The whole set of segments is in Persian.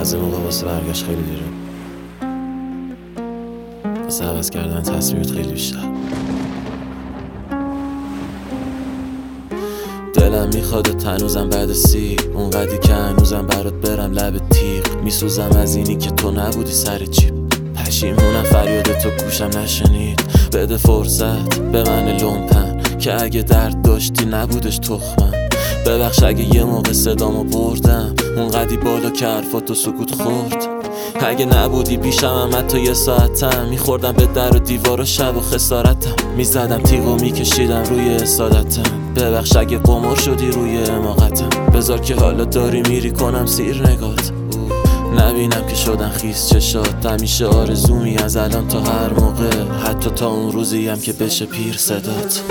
بعضی موقع واسه برگشت خیلی دیره، واسه عوض کردن تصمیمت خیلی بیشتر. دلم میخواد هنوزم بعد اونقدی که هنوزم برات برم لب تیغ. میسوزم از اینی که تو نبودی سر جیب، پشیمونم فریاد تو گوشم نشنید. بده فرصت به من لومپن که اگه درد داشتی نبودش تخمم. ببخش اگه یه موقع صدامو بردم اونقدی بالا که حرفاتو سکوت خورد. اگه نبودی پیشم حتی یه ساعتم میخوردم به در و دیوار و شب و خسارتم. میزدم تیغ و میکشیدم روی حسادتم. ببخش اگه قمار شدی روی حماقتم. بذار که حالا داری میری کنم سیر نگات، نبینم که شدن خیس چشات. همیشه آرزومی از الان تا هر موقع، حتی تا اون روزی هم که بشه پیر صدات.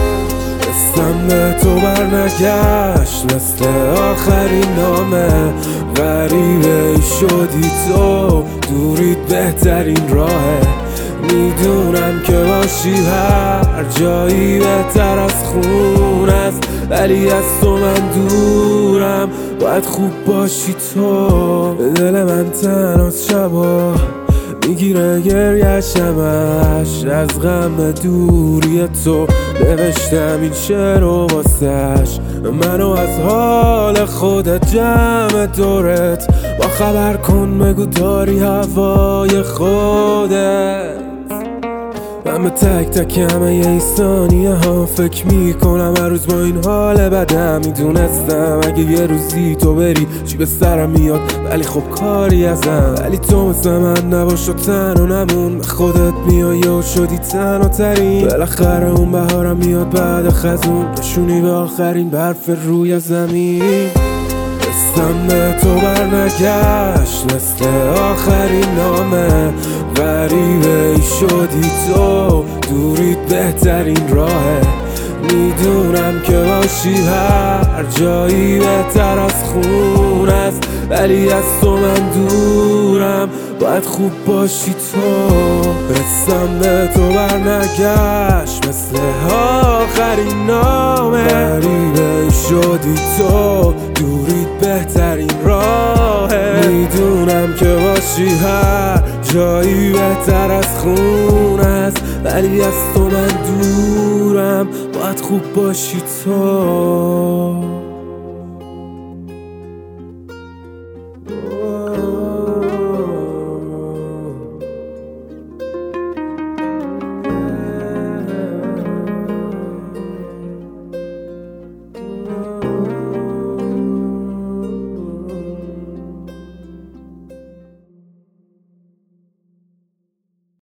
دستم به تو برنگشت مثل آخرین نامه. غریبه ای شدی تو، دورید بهترین راهه. میدونم که باشی هر جایی بهتر از خون است، ولی از تو من دورم، باید خوب باشی تو. دل من تنهاست شبا میگیره گریه‌شمش، از غم دوری تو نوشتم این شعر و واسش. منو از حال خودت جمع دورت با خبر کن، بگو داری هوای خودت. من به تک تک همه یه ثانیه ها فکر میکنم هر روز با این حال بدم. میدونستم اگه یه روزی تو بری چی به سرم میاد، ولی خب کاری ازم. ولی تو مثل من نباش و تنها نمون، به خودت میای و شدی تنها ترین. بالاخره اون بهارم میاد بعد خزون، نشونی به آخرین برف روی زمین. دستم به تو برنگشت مثل آخرین نامه. غریبه ای شدی تو، دورید بهترین راهه. میدونم که باشی هر جایی بهتر از خون است، ولی از تو من دورم، باید خوب باشی تو. دستم به تو برنگشت مثل آخرین نامه. غریبه ای شدی تو، دورید بهترین راهه. میدونم که باشی هر جایی بهتر از خون است، ولی از تو من دورم، باید خوب باشی تو.